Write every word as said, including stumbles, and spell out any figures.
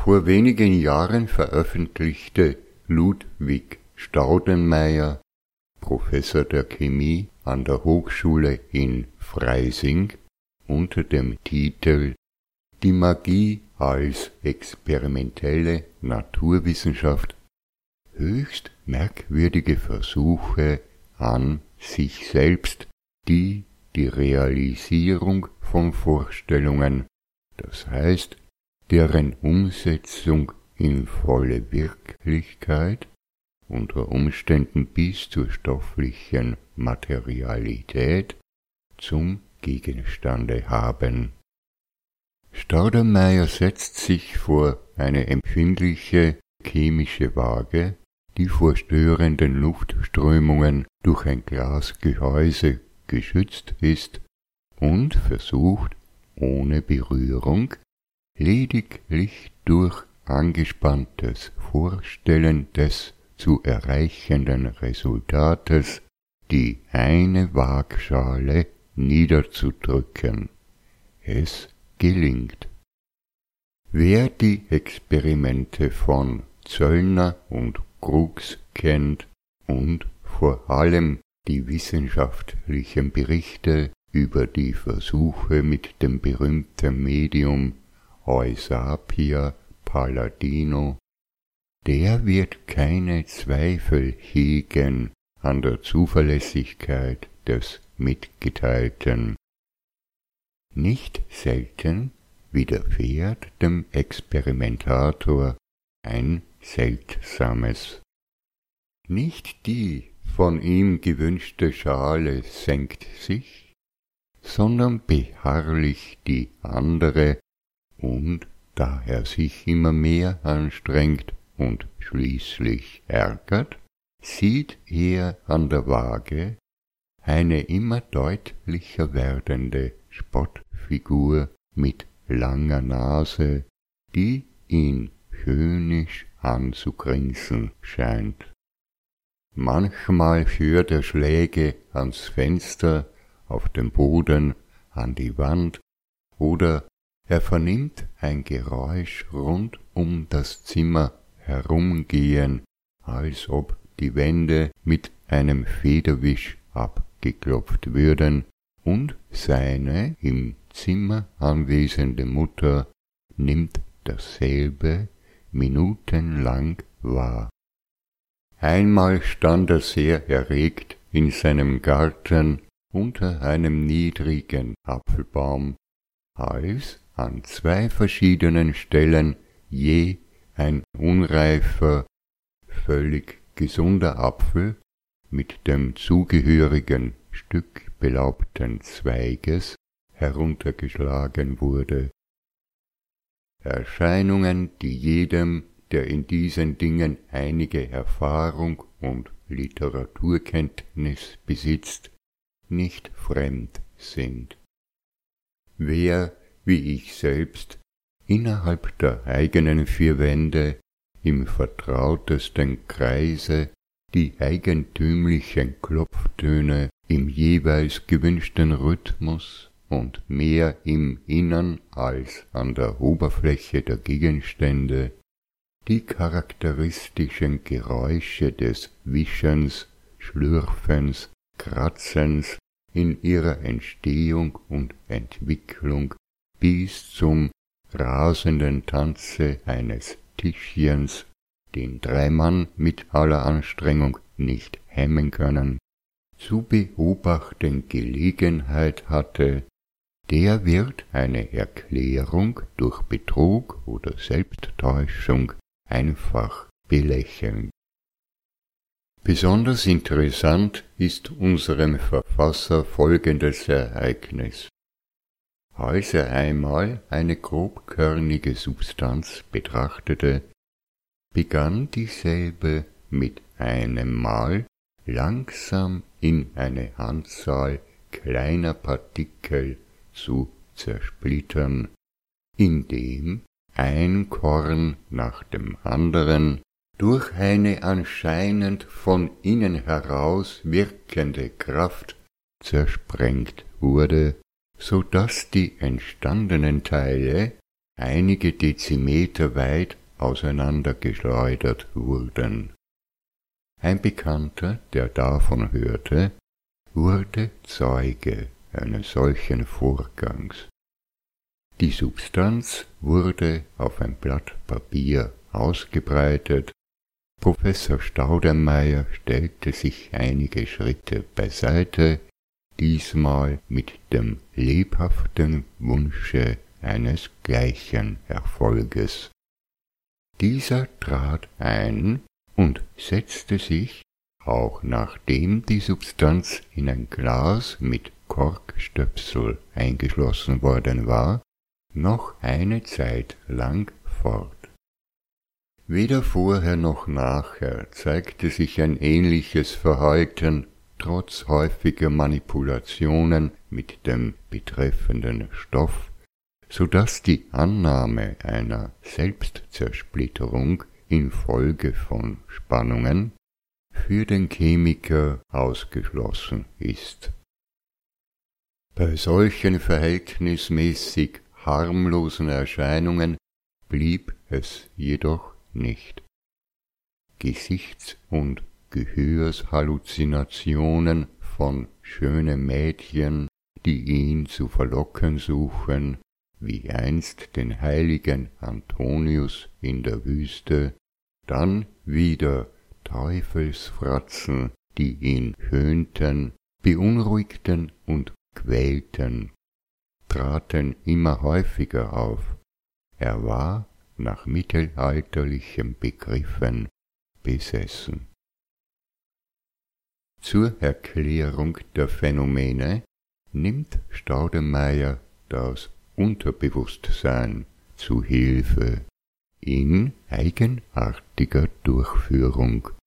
Vor wenigen Jahren veröffentlichte Ludwig Staudenmeier, Professor der Chemie an der Hochschule in Freising, unter dem Titel Die Magie als experimentelle Naturwissenschaft höchst merkwürdige Versuche an sich selbst, die die Realisierung von Vorstellungen, das heißt deren Umsetzung in volle Wirklichkeit, unter Umständen bis zur stofflichen Materialität, zum Gegenstande haben. Staudenmeier setzt sich vor eine empfindliche chemische Waage, die vor störenden Luftströmungen durch ein Glasgehäuse geschützt ist, und versucht, ohne Berührung, lediglich durch angespanntes Vorstellen des zu erreichenden Resultates die eine Waagschale niederzudrücken. Es gelingt. Wer die Experimente von Zöllner und Crookes kennt und vor allem die wissenschaftlichen Berichte über die Versuche mit dem berühmten Medium Eusapia Palladino, der wird keine Zweifel hegen an der Zuverlässigkeit des Mitgeteilten. Nicht selten widerfährt dem Experimentator ein Seltsames. Nicht die von ihm gewünschte Schale senkt sich, sondern beharrlich die andere, und da er sich immer mehr anstrengt und schließlich ärgert, sieht er an der Waage eine immer deutlicher werdende Spottfigur mit langer Nase, die ihn höhnisch anzugrinsen scheint. Manchmal führt er Schläge ans Fenster, auf den Boden, an die Wand, oder er vernimmt ein Geräusch rund um das Zimmer herumgehen, als ob die Wände mit einem Federwisch abgeklopft würden, und seine im Zimmer anwesende Mutter nimmt dasselbe minutenlang wahr. Einmal stand er sehr erregt in seinem Garten unter einem niedrigen Apfelbaum, als an zwei verschiedenen Stellen je ein unreifer, völlig gesunder Apfel mit dem zugehörigen Stück belaubten Zweiges heruntergeschlagen wurde. Erscheinungen, die jedem, der in diesen Dingen einige Erfahrung und Literaturkenntnis besitzt, nicht fremd sind. Wer, wie ich selbst, innerhalb der eigenen vier Wände im vertrautesten Kreise die eigentümlichen Klopftöne im jeweils gewünschten Rhythmus und mehr im Innern als an der Oberfläche der Gegenstände die charakteristischen Geräusche des Wischens, Schlürfens, Kratzens in ihrer Entstehung und Entwicklung bis zum rasenden Tanze eines Tischchens, den drei Mann mit aller Anstrengung nicht hemmen können, zu beobachten Gelegenheit hatte, der wird eine Erklärung durch Betrug oder Selbsttäuschung einfach belächeln. Besonders interessant ist unserem Verfasser folgendes Ereignis. Als er einmal eine grobkörnige Substanz betrachtete, begann dieselbe mit einem Mal langsam in eine Anzahl kleiner Partikel zu zersplittern, indem ein Korn nach dem anderen durch eine anscheinend von innen heraus wirkende Kraft zersprengt wurde, so daß die entstandenen Teile einige Dezimeter weit auseinandergeschleudert wurden. Ein Bekannter, der davon hörte, wurde Zeuge eines solchen Vorgangs. Die Substanz wurde auf ein Blatt Papier ausgebreitet. Professor Staudenmeier stellte sich einige Schritte beiseite, diesmal mit dem lebhaften Wunsche eines gleichen Erfolges. Dieser trat ein und setzte sich, auch nachdem die Substanz in ein Glas mit Korkstöpsel eingeschlossen worden war, noch eine Zeit lang fort. Weder vorher noch nachher zeigte sich ein ähnliches Verhalten, trotz häufiger Manipulationen mit dem betreffenden Stoff, so dass die Annahme einer Selbstzersplitterung infolge von Spannungen für den Chemiker ausgeschlossen ist. Bei solchen verhältnismäßig harmlosen Erscheinungen blieb es jedoch nicht. Gesichts- und Gehörshalluzinationen von schönen Mädchen, die ihn zu verlocken suchen, wie einst den heiligen Antonius in der Wüste, dann wieder Teufelsfratzen, die ihn höhnten, beunruhigten und quälten, traten immer häufiger auf. Er war nach mittelalterlichen Begriffen besessen. Zur Erklärung der Phänomene nimmt Staudenmeier das Unterbewusstsein zu Hilfe in eigenartiger Durchführung